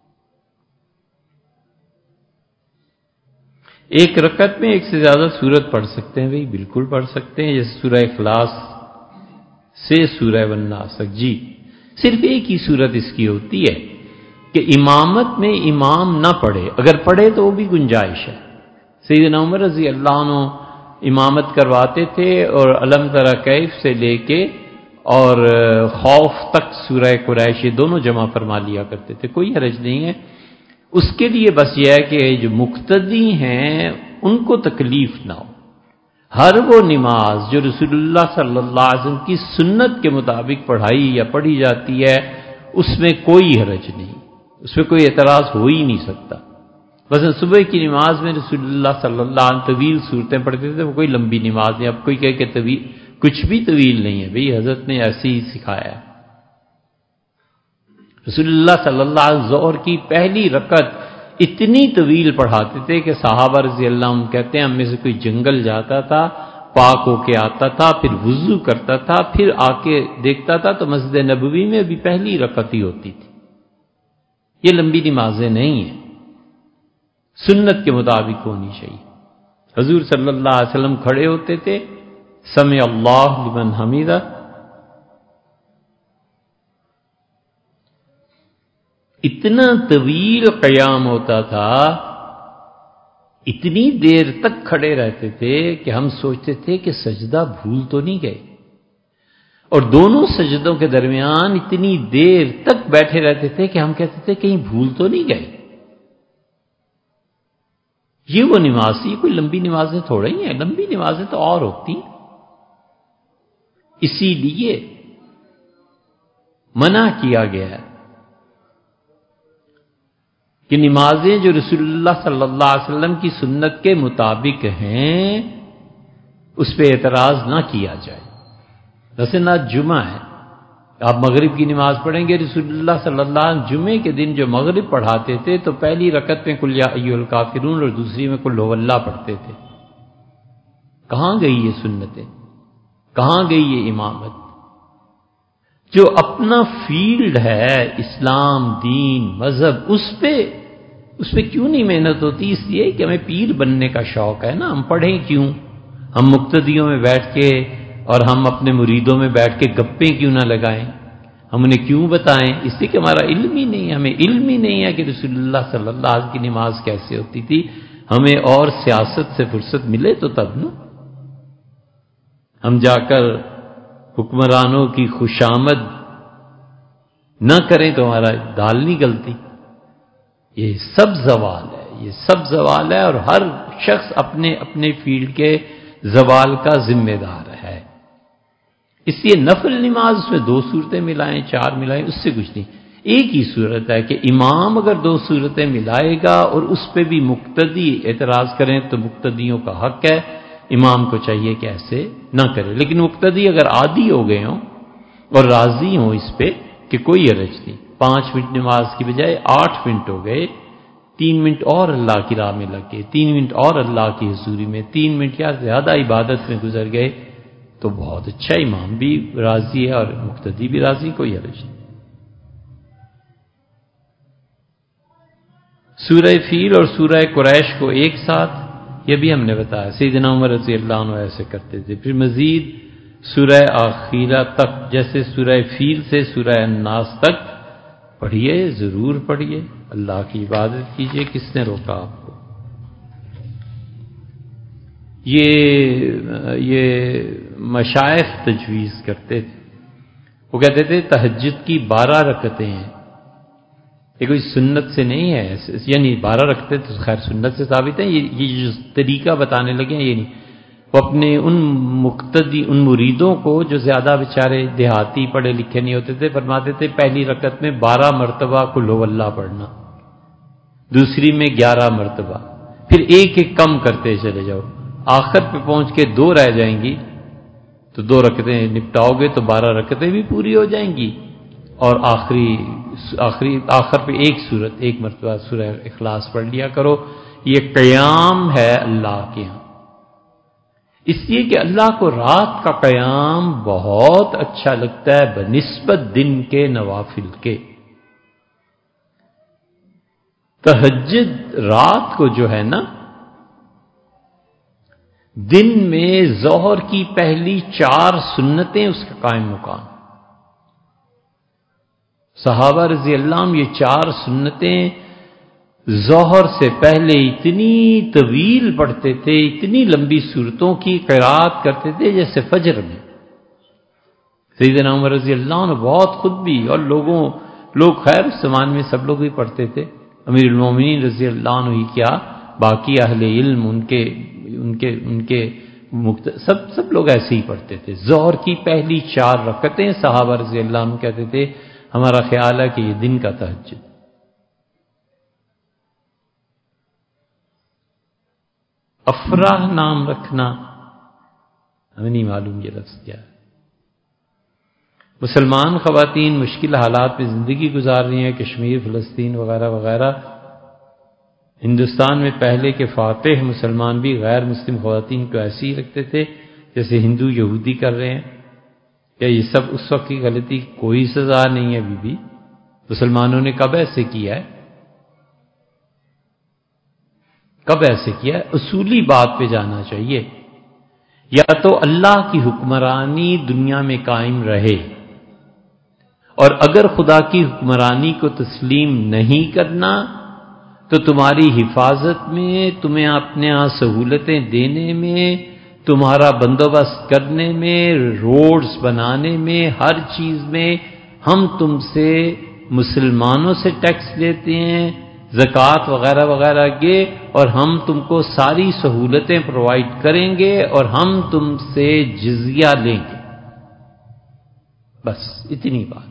ایک رکعت میں ایک سے زیادہ سورت پڑھ سکتے ہیں؟ بھائی بالکل پڑھ سکتے ہیں، جیسے سورہ اخلاص سے سورہ والناس تک۔ جی صرف ایک ہی صورت اس کی ہوتی ہے کہ امامت میں امام نہ پڑھے، اگر پڑھے تو وہ بھی گنجائش ہے۔ سیدنا عمر رضی اللہ عنہ امامت کرواتے تھے اور علم تری کیف سے لے کے اور خوف تک سورہ قریش یہ دونوں جمع فرما لیا کرتے تھے، کوئی حرج نہیں ہے اس کے لیے، بس یہ ہے کہ جو مقتدی ہیں ان کو تکلیف نہ ہو۔ ہر وہ نماز جو رسول اللہ صلی اللہ علیہ وسلم کی سنت کے مطابق پڑھائی یا پڑھی جاتی ہے اس میں کوئی حرج نہیں، اس میں کوئی اعتراض ہو ہی نہیں سکتا۔ بس صبح کی نماز میں رسول اللہ صلی اللہ علیہ وسلم طویل صورتیں پڑھتے تھے، وہ کوئی لمبی نماز نہیں۔ اب کوئی کہے کہ طویل، کچھ بھی طویل نہیں ہے بھئی، حضرت نے ایسے ہی سکھایا۔ رسول اللہ صلی اللہ علیہ وسلم ظہر کی پہلی رکعت اتنی طویل پڑھاتے تھے کہ صحابہ رضی اللہ عنہ کہتے ہیں ہم میں سے کوئی جنگل جاتا تھا، پاک ہو کے آتا تھا، پھر وضو کرتا تھا، پھر آ کے دیکھتا تھا تو مسجد نبوی میں ابھی پہلی رکعت ہی ہوتی تھی۔ یہ لمبی نمازیں نہیں ہیں، سنت کے مطابق ہونی چاہیے۔ حضور صلی اللہ علیہ وسلم کھڑے ہوتے تھے، سمع اللہ لمن حمیدہ، اتنا طویل قیام ہوتا تھا، اتنی دیر تک کھڑے رہتے تھے کہ ہم سوچتے تھے کہ سجدہ بھول تو نہیں گئے، اور دونوں سجدوں کے درمیان اتنی دیر تک بیٹھے رہتے تھے کہ ہم کہتے تھے کہیں بھول تو نہیں گئے۔ یہ وہ نماز تھی، کوئی لمبی نمازیں تھوڑا ہی ہیں، لمبی نمازیں تو اور ہوتی ہیں۔ اسی لیے منع کیا گیا ہے کہ نمازیں جو رسول اللہ صلی اللہ علیہ وسلم کی سنت کے مطابق ہیں اس پہ اعتراض نہ کیا جائے۔ جیسے نہ جمعہ ہے، آپ مغرب کی نماز پڑھیں گے، رسول اللہ صلی اللہ علیہ وسلم جمعے کے دن جو مغرب پڑھاتے تھے تو پہلی رکعت میں قل یا ایھا الکافرون اور دوسری میں قل ھو اللہ پڑھتے تھے۔ کہاں گئی یہ سنتیں، کہاں گئی یہ امامت؟ جو اپنا فیلڈ ہے اسلام، دین، مذہب، اس پہ اس پہ کیوں نہیں محنت ہوتی؟ اس لیے کہ ہمیں پیر بننے کا شوق ہے نا، ہم پڑھیں کیوں؟ ہم مقتدیوں میں بیٹھ کے اور ہم اپنے مریدوں میں بیٹھ کے گپیں کیوں نہ لگائیں؟ ہم انہیں کیوں بتائیں؟ اس لیے کہ ہمارا علم ہی نہیں ہے، ہمیں علم ہی نہیں ہے کہ رسول اللہ صلی اللہ علیہ وسلم کی نماز کیسے ہوتی تھی۔ ہمیں اور سیاست سے فرصت ملے تو تب نا ہم جا کر حکمرانوں کی خوشامد نہ کریں تو ہمارا دال نہیں گلتی۔ یہ سب زوال ہے، یہ سب زوال ہے، اور ہر شخص اپنے اپنے فیلڈ کے زوال کا ذمہ دار ہے۔ اس لیے نفل نماز اس میں دو صورتیں ملائیں، چار ملائیں، اس سے کچھ نہیں۔ ایک ہی صورت ہے کہ امام اگر دو صورتیں ملائے گا اور اس پہ بھی مقتدی اعتراض کریں تو مقتدیوں کا حق ہے، امام کو چاہیے کہ ایسے نہ کرے۔ لیکن مقتدی اگر عادی ہو گئے ہوں اور راضی ہوں اس پہ کہ کوئی حرج نہیں، پانچ منٹ نماز کی بجائے آٹھ منٹ ہو گئے، تین منٹ اور اللہ کی راہ میں لگ گئے، تین منٹ اور اللہ کی حضوری میں، تین منٹ یا زیادہ عبادت میں گزر گئے تو بہت اچھا، امام بھی راضی ہے اور مقتدی بھی راضی، کوئی حرج نہیں۔ سورہ فیل اور سورہ قریش کو ایک ساتھ، یہ بھی ہم نے بتایا، سیدنا عمر رضی اللہ عنہ ایسے کرتے تھے۔ پھر مزید سورہ آخرہ تک، جیسے سورہ فیل سے سورہ الناس تک پڑھیے، ضرور پڑھیے، اللہ کی عبادت کیجیے، کس نے روکا آپ کو؟ یہ یہ مشائخ تجویز کرتے تھے، وہ کہتے تھے تہجد کی بارہ رکعتیں ہیں، یہ کوئی سنت سے نہیں ہے، یعنی بارہ رکعتیں تو خیر سنت سے ثابت ہیں، یہ جو طریقہ بتانے لگے ہیں یہ نہیں، وہ اپنے ان مقتدی ان مریدوں کو جو زیادہ بیچارے دیہاتی پڑھے لکھے نہیں ہوتے تھے، فرماتے تھے پہلی رکعت میں بارہ مرتبہ قل ہو اللہ پڑھنا، دوسری میں گیارہ مرتبہ، پھر ایک ایک کم کرتے چلے جاؤ، آخر پہ پہنچ کے دو رہ جائیں گی تو دو رکعتیں نپٹاؤ گے تو بارہ رکعتیں بھی پوری ہو جائیں گی، اور آخری آخری آخر پہ ایک سورت ایک مرتبہ سورہ اخلاص پڑھ لیا کرو۔ یہ قیام ہے اللہ کے ہاں، اس لیے کہ اللہ کو رات کا قیام بہت اچھا لگتا ہے بنسبت دن کے نوافل کے۔ تہجد رات کو جو ہے نا، دن میں ظہر کی پہلی چار سنتیں اس کا قائم مقام، صحابہ رضی اللہ عنہ یہ چار سنتیں ظہر سے پہلے اتنی طویل پڑھتے تھے، اتنی لمبی صورتوں کی قرات کرتے تھے جیسے فجر میں۔ سیدنا عمر رضی اللہ عنہ بہت خود بھی، اور لوگوں لوگ خیر اس زمان میں سب لوگ بھی پڑھتے تھے، امیر المومنین رضی اللہ عنہ ہی کیا باقی اہل علم ان کے ان کے ان کے مقت... سب سب لوگ ایسے ہی پڑھتے تھے۔ ظہر کی پہلی چار رکعتیں صحابہ رضی اللہ عنہ کہتے تھے ہمارا خیال ہے کہ یہ دن کا تہجد۔ افراح نام رکھنا ہمیں نہیں معلوم یہ لفظ کیا ہے۔ مسلمان خواتین مشکل حالات میں زندگی گزار رہی ہیں، کشمیر، فلسطین وغیرہ وغیرہ۔ ہندوستان میں پہلے کے فاتح مسلمان بھی غیر مسلم خواتین کو ایسے ہی رکھتے تھے جیسے ہندو یہودی کر رہے ہیں، کیا یہ سب اس وقت کی غلطی کوئی سزا نہیں ہے؟ بی بی مسلمانوں نے کب ایسے کیا ہے؟ کب ایسے کیا ہے؟ اصولی بات پہ جانا چاہیے، یا تو اللہ کی حکمرانی دنیا میں قائم رہے، اور اگر خدا کی حکمرانی کو تسلیم نہیں کرنا تو تمہاری حفاظت میں، تمہیں اپنے ہاں سہولتیں دینے میں، تمہارا بندوبست کرنے میں، روڈز بنانے میں، ہر چیز میں ہم تم سے مسلمانوں سے ٹیکس لیتے ہیں، زکوٰۃ وغیرہ وغیرہ کے، اور ہم تم کو ساری سہولتیں پرووائڈ کریں گے اور ہم تم سے جزیہ لیں گے، بس اتنی بات۔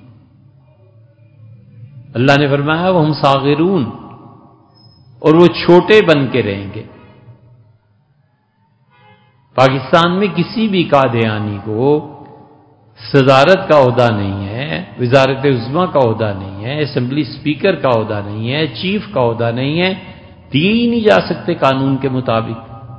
اللہ نے فرمایا وہ ہم صاغرون، اور وہ چھوٹے بن کے رہیں گے۔ پاکستان میں کسی بھی قادیانی کو صدارت کا عہدہ نہیں ہے، وزارت عظمیٰ کا عہدہ نہیں ہے، اسمبلی اسپیکر کا عہدہ نہیں ہے، چیف کا عہدہ نہیں ہے، دیے ہی نہیں جا سکتے قانون کے مطابق۔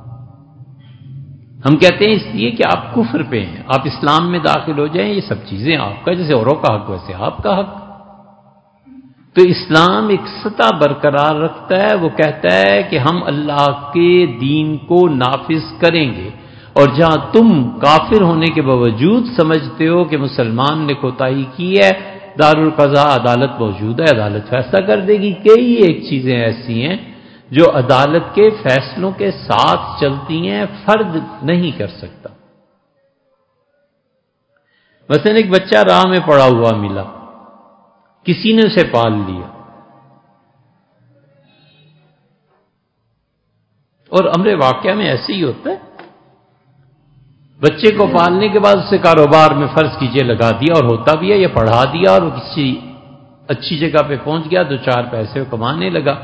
ہم کہتے ہیں اس لیے کہ آپ کفر پہ ہیں، آپ اسلام میں داخل ہو جائیں، یہ سب چیزیں آپ کا، جیسے اوروں کا حق ویسے آپ کا حق۔ تو اسلام ایک سطح برقرار رکھتا ہے، وہ کہتا ہے کہ ہم اللہ کے دین کو نافذ کریں گے، اور جہاں تم کافر ہونے کے باوجود سمجھتے ہو کہ مسلمان نے کوتاہی کی ہے، دارالقضاء عدالت موجود ہے، عدالت فیصلہ کر دے گی۔ کئی ایک چیزیں ایسی ہیں جو عدالت کے فیصلوں کے ساتھ چلتی ہیں، فرد نہیں کر سکتا۔ مثلا ایک بچہ راہ میں پڑا ہوا ملا، کسی نے اسے پال لیا، اور امر واقعہ میں ایسے ہی ہوتا ہے، بچے کو پالنے کے بعد اسے کاروبار میں فرض کیجئے لگا دیا، اور ہوتا بھی ہے، یا پڑھا دیا اور وہ کسی اچھی جگہ پہ پہنچ گیا، دو چار پیسے کمانے لگا۔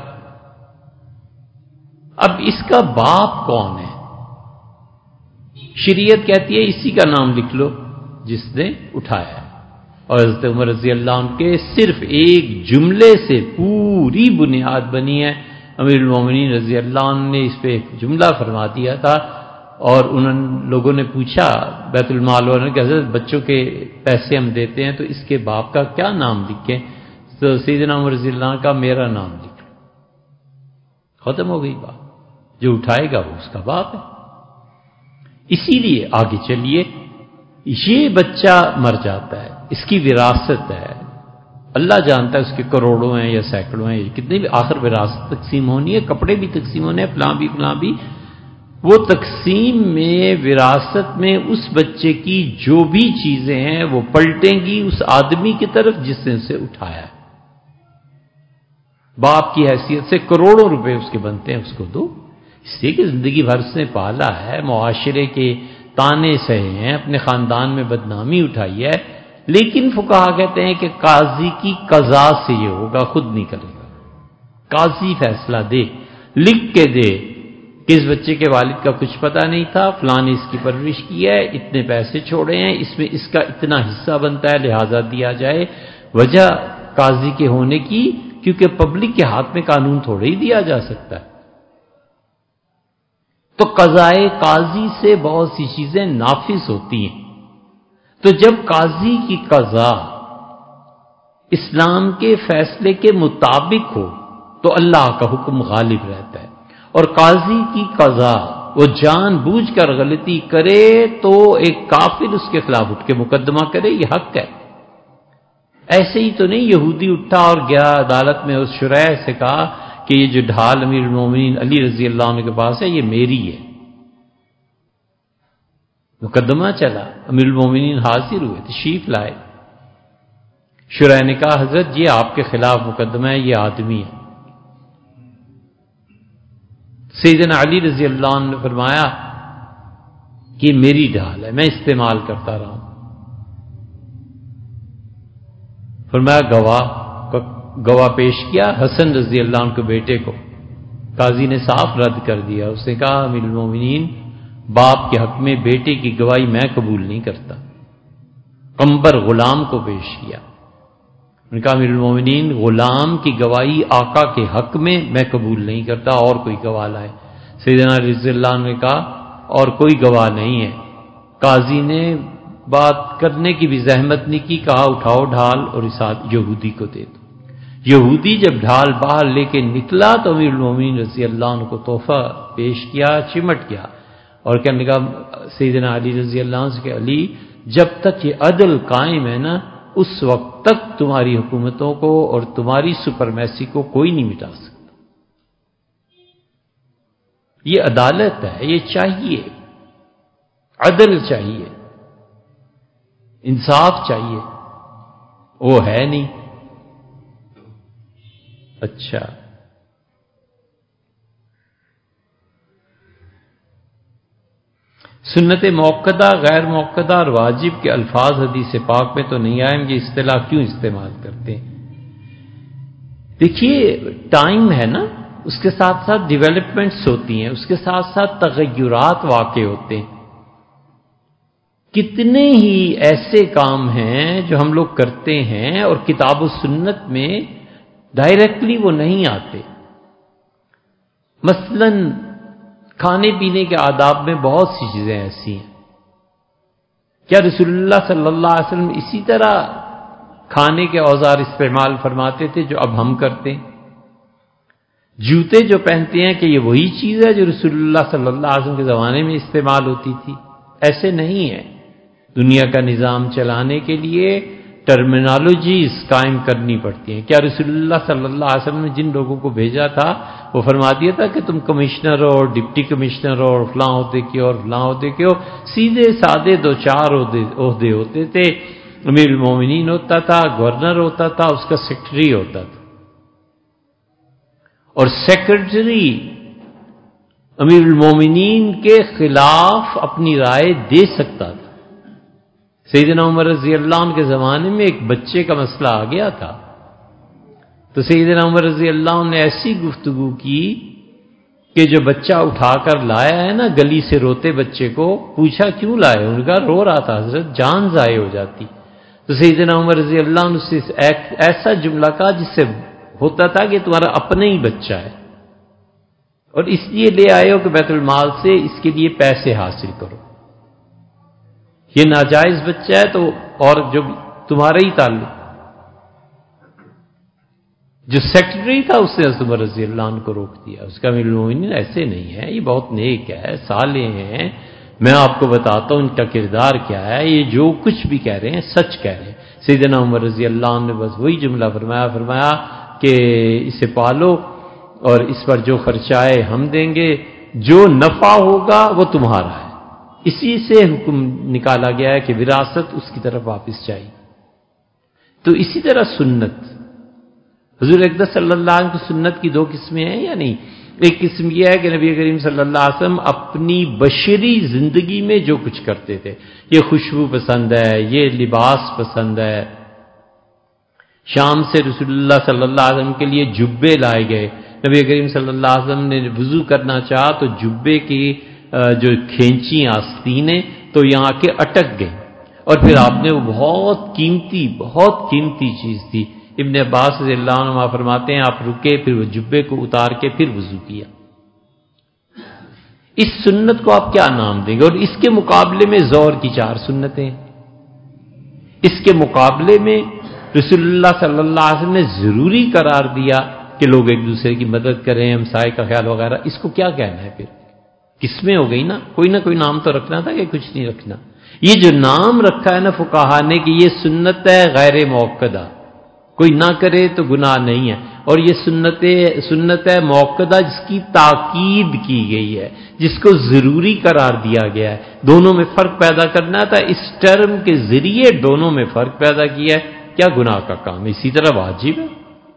اب اس کا باپ کون ہے؟ شریعت کہتی ہے اسی کا نام لکھ لو جس نے اٹھایا ہے۔ اور حضرت عمر رضی اللہ عنہ کے صرف ایک جملے سے پوری بنیاد بنی ہے. امیر المومنین رضی اللہ عنہ نے اس پہ ایک جملہ فرما دیا تھا، اور ان لوگوں نے پوچھا بیت المال والوں نے کہ حضرت بچوں کے پیسے ہم دیتے ہیں تو اس کے باپ کا کیا نام لکھیں؟ تو سیدنا عمر رضی اللہ عنہ کا میرا نام لکھ لو. ختم ہو گئی بات. جو اٹھائے گا وہ اس کا باپ ہے. اسی لیے آگے چلیے، یہ بچہ مر جاتا ہے، اس کی وراثت ہے، اللہ جانتا ہے اس کے کروڑوں ہیں یا سینکڑوں ہیں، کتنے بھی، آخر وراثت تقسیم ہونی ہے، کپڑے بھی تقسیم ہونے ہیں، فلاں بھی فلاں بھی. وہ تقسیم میں، وراثت میں اس بچے کی جو بھی چیزیں ہیں وہ پلٹیں گی اس آدمی کی طرف جس نے اسے اٹھایا ہے. باپ کی حیثیت سے کروڑوں روپے اس کے بنتے ہیں، اس کو دو. اس لیے کہ زندگی بھر اس نے پالا ہے، معاشرے کے تانے سہے ہیں، اپنے خاندان میں بدنامی اٹھائی ہے، لیکن فقہا کہتے ہیں کہ قاضی کی قضا سے یہ ہوگا، خود نہیں کرے گا. قاضی فیصلہ دے، لکھ کے دے کہ اس بچے کے والد کا کچھ پتہ نہیں تھا، فلاں نے اس کی پرورش کی ہے، اتنے پیسے چھوڑے ہیں، اس میں اس کا اتنا حصہ بنتا ہے، لہذا دیا جائے. وجہ قاضی کے ہونے کی، کیونکہ پبلک کے ہاتھ میں قانون تھوڑے ہی دیا جا سکتا ہے. تو قضائے قاضی سے بہت سی چیزیں نافذ ہوتی ہیں. تو جب قاضی کی قضا اسلام کے فیصلے کے مطابق ہو تو اللہ کا حکم غالب رہتا ہے، اور قاضی کی قضا وہ جان بوجھ کر غلطی کرے تو ایک کافر اس کے خلاف اٹھ کے مقدمہ کرے، یہ حق ہے. ایسے ہی تو نہیں یہودی اٹھا اور گیا عدالت میں، اس شریح سے کہا کہ یہ جو ڈھال امیر المومنین علی رضی اللہ عنہ کے پاس ہے یہ میری ہے. مقدمہ چلا، امیر المومنین حاضر ہوئے، تشریف لائے. شریح نے کہا حضرت یہ آپ کے خلاف مقدمہ ہے، یہ آدمی ہے. سیدنا علی رضی اللہ عنہ نے فرمایا کہ میری ڈھال ہے، میں استعمال کرتا رہا ہوں. فرمایا گواہ گواہ پیش کیا، حسن رضی اللہ عنہ کے بیٹے کو. قاضی نے صاف رد کر دیا. اس نے کہا امیر المومنین باپ کے حق میں بیٹے کی گواہی میں قبول نہیں کرتا. قنبر غلام کو پیش کیا. انہوں نے کہا امیر المومنین غلام کی گواہی آقا کے حق میں میں قبول نہیں کرتا، اور کوئی گواہ لائے. سیدنا رضی اللہ عنہ نے کہا اور کوئی گواہ نہیں ہے. قاضی نے بات کرنے کی بھی زحمت نہیں کی، کہا اٹھاؤ ڈھال اور اس یہودی کو دے دو. یہودی جب ڈھال باہر لے کے نکلا تو امیر المومنین رضی اللہ عنہ کو تحفہ پیش کیا، چمٹ گیا اور کہنے لگا سیدنا علی رضی اللہ عنہ سے کہ علی جب تک یہ عدل قائم ہے نا اس وقت تک تمہاری حکومتوں کو اور تمہاری سپرمیسی کو کوئی نہیں مٹا سکتا. یہ عدالت ہے، یہ چاہیے، عدل چاہیے، انصاف چاہیے، وہ ہے نہیں. اچھا سنت موقدہ، غیر موقدہ اور واجب کے الفاظ حدیث پاک میں تو نہیں آئیں گے، اصطلاح کیوں استعمال کرتے ہیں؟ دیکھیے ٹائم ہے نا، اس کے ساتھ ساتھ ڈیولپمنٹس ہوتی ہیں، اس کے ساتھ ساتھ تغیرات واقع ہوتے ہیں. کتنے ہی ایسے کام ہیں جو ہم لوگ کرتے ہیں اور کتاب و سنت میں ڈائریکٹلی وہ نہیں آتے. مثلا کھانے پینے کے آداب میں بہت سی چیزیں ایسی ہیں. کیا رسول اللہ صلی اللہ علیہ وسلم اسی طرح کھانے کے اوزار استعمال فرماتے تھے جو اب ہم کرتے ہیں؟ جوتے جو پہنتے ہیں کہ یہ وہی چیز ہے جو رسول اللہ صلی اللہ علیہ وسلم کے زمانے میں استعمال ہوتی تھی؟ ایسے نہیں ہے. دنیا کا نظام چلانے کے لیے ٹرمینالوجیز قائم کرنی پڑتی ہیں. کیا رسول اللہ صلی اللہ علیہ وسلم نے جن لوگوں کو بھیجا تھا وہ فرما دیا تھا کہ تم کمشنر ہو اور ڈپٹی کمشنر ہو اور فلاں عہدے کے اور فلاں عہدے کے ہو؟ سیدھے سادے دو چار عہدے ہوتے تھے. امیر المومنین ہوتا تھا، گورنر ہوتا تھا، اس کا سیکرٹری ہوتا تھا، اور سیکرٹری امیر المومنین کے خلاف اپنی رائے دے سکتا تھا. سیدنا عمر رضی اللہ عنہ کے زمانے میں ایک بچے کا مسئلہ آ گیا تھا تو سیدنا عمر رضی اللہ عنہ نے ایسی گفتگو کی کہ جو بچہ اٹھا کر لایا ہے نا گلی سے روتے بچے کو، پوچھا کیوں لائے؟ ان کا رو رہا تھا حضرت جان ضائع ہو جاتی. تو سیدنا عمر رضی اللہ عنہ سے ایسا جملہ کہا جس سے ہوتا تھا کہ تمہارا اپنا ہی بچہ ہے اور اس لیے لے آئے ہو کہ بیت المال سے اس کے لیے پیسے حاصل کرو، یہ ناجائز بچہ ہے تو اور جو تمہارا ہی تعلق، جو سیکرٹری تھا اس نے حضرت عمر رضی اللہ عنہ کو روک دیا، اس کا امیر المومنین ایسے نہیں ہے، یہ بہت نیک ہے، صالح ہیں، میں آپ کو بتاتا ہوں ان کا کردار کیا ہے، یہ جو کچھ بھی کہہ رہے ہیں سچ کہہ رہے ہیں۔ سیدنا عمر رضی اللہ عنہ نے بس وہی جملہ فرمایا فرمایا کہ اسے پالو اور اس پر جو خرچہ آئے ہم دیں گے، جو نفع ہوگا وہ تمہارا ہے۔ اسی سے حکم نکالا گیا ہے کہ وراثت اس کی طرف واپس جائے۔ تو اسی طرح سنت، حضور اقدس صلی اللہ علیہ وسلم کی سنت کی دو قسمیں ہیں یا نہیں؟ ایک قسم یہ ہے کہ نبی کریم صلی اللہ علیہ وسلم اپنی بشری زندگی میں جو کچھ کرتے تھے، یہ خوشبو پسند ہے، یہ لباس پسند ہے، شام سے رسول اللہ صلی اللہ علیہ وسلم کے لیے جبے لائے گئے، نبی کریم صلی اللہ علیہ وسلم نے وضو کرنا چاہا تو جبے کی جو کھینچی آستینیں تو یہاں کے اٹک گئیں، اور پھر آپ نے وہ بہت قیمتی بہت قیمتی چیز تھی، ابن عباس رضی اللہ عنہ فرماتے ہیں آپ رکے، پھر وہ جبے کو اتار کے پھر وضو کیا۔ اس سنت کو آپ کیا نام دیں گے؟ اور اس کے مقابلے میں ظہر کی چار سنتیں، اس کے مقابلے میں رسول اللہ صلی اللہ علیہ وسلم نے ضروری قرار دیا کہ لوگ ایک دوسرے کی مدد کریں، ہمسائے کا خیال وغیرہ، اس کو کیا کہنا ہے؟ پھر کس میں ہو گئی نا، کوئی نہ کوئی نام تو رکھنا تھا کہ کچھ نہیں رکھنا۔ یہ جو نام رکھا ہے نا فقہا نے کہ یہ سنت ہے غیر موقدہ، کوئی نہ کرے تو گناہ نہیں ہے، اور یہ سنت سنت ہے موقدہ جس کی تاکید کی گئی ہے، جس کو ضروری قرار دیا گیا ہے، دونوں میں فرق پیدا کرنا تھا، اس ٹرم کے ذریعے دونوں میں فرق پیدا کیا ہے، کیا گناہ کا کام؟ اسی طرح واجب ہے۔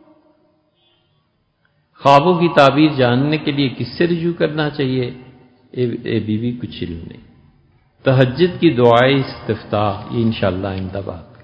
خوابوں کی تعبیر جاننے کے لیے کس سے رجوع کرنا چاہیے؟ اے, اے بی بی کچھ علم نہیں۔ تہجد کی دعائے استفتاح، یہ انشاءاللہ آئندہ بات